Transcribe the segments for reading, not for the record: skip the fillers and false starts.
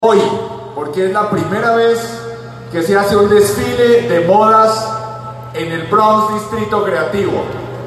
Hoy, porque es la primera vez que se hace un desfile de modas en el Bronx Distrito Creativo.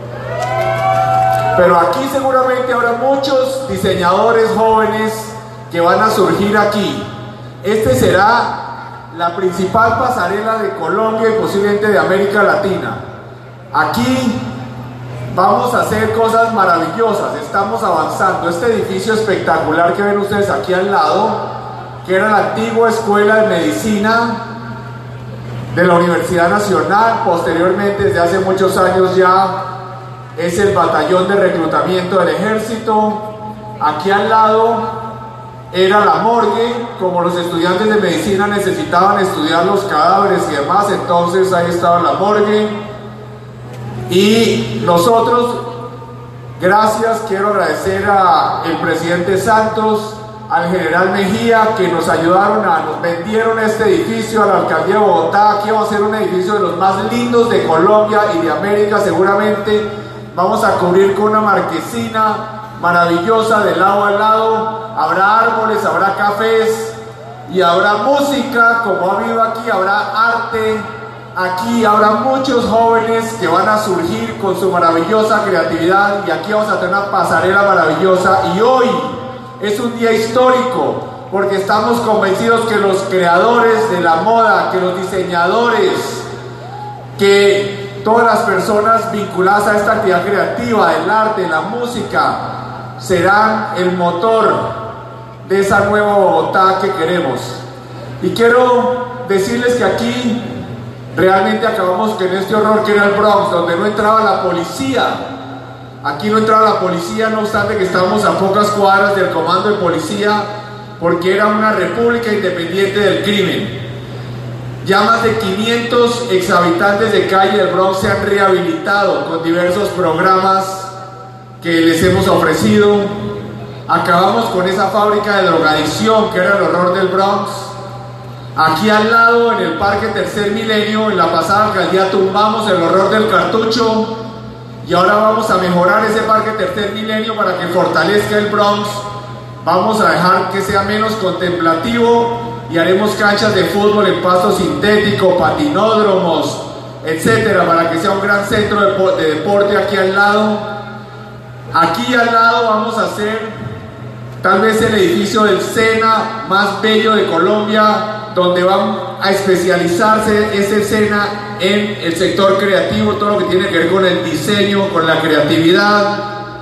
Pero aquí seguramente habrá muchos diseñadores jóvenes que van a surgir aquí. Este será la principal pasarela de Colombia y posiblemente de América Latina. Aquí vamos a hacer cosas maravillosas, estamos avanzando. Este edificio espectacular que ven ustedes aquí al lado, que era la antigua Escuela de Medicina de la Universidad Nacional, posteriormente desde hace muchos años ya es el batallón de reclutamiento del ejército. Aquí al lado era la morgue, como los estudiantes de medicina necesitaban estudiar los cadáveres y demás, entonces ahí estaba la morgue. Y nosotros, gracias, quiero agradecer al presidente Santos, al general Mejía, que nos ayudaron, nos vendieron este edificio a la alcaldía de Bogotá. Aquí vamos a hacer un edificio de los más lindos de Colombia y de América seguramente. Vamos a cubrir con una marquesina maravillosa de lado a lado. Habrá árboles, habrá cafés y habrá música, como ha habido aquí, habrá arte. Aquí habrá muchos jóvenes que van a surgir con su maravillosa creatividad y aquí vamos a tener una pasarela maravillosa. Y hoy es un día histórico porque estamos convencidos que los creadores de la moda, que los diseñadores, que todas las personas vinculadas a esta actividad creativa, el arte, la música, serán el motor de esa nueva Bogotá que queremos. Y quiero decirles que aquí realmente acabamos con este horror que era el Bronx, donde no entraba la policía. Aquí no entraba la policía, no obstante que estábamos a pocas cuadras del comando de policía, porque era una república independiente del crimen. Ya más de 500 exhabitantes de calle del Bronx se han rehabilitado con diversos programas que les hemos ofrecido. Acabamos con esa fábrica de drogadicción que era el horror del Bronx. Aquí al lado, en el Parque Tercer Milenio, en la pasada alcaldía tumbamos el horror del cartucho. Y ahora vamos a mejorar ese Parque Tercer Milenio para que fortalezca el Bronx. Vamos a dejar que sea menos contemplativo y haremos canchas de fútbol en pasto sintético, patinódromos, etcétera, para que sea un gran centro de deporte aquí al lado. Aquí al lado vamos a hacer tal vez el edificio del SENA más bello de Colombia, donde van a especializarse ese SENA en el sector creativo, todo lo que tiene que ver con el diseño, con la creatividad.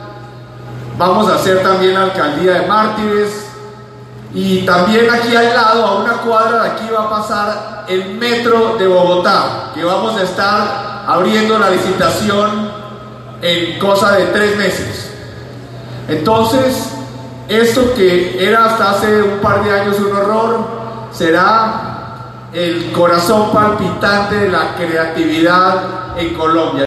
Vamos a hacer también la alcaldía de Mártires. Y también aquí al lado, a una cuadra de aquí, va a pasar el metro de Bogotá, que vamos a estar abriendo la licitación en cosa de 3 meses. Entonces, esto que era hasta hace un par de años un horror, será el corazón palpitante de la creatividad en Colombia.